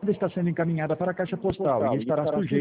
está sendo encaminhada para a caixa postal e estará sujeita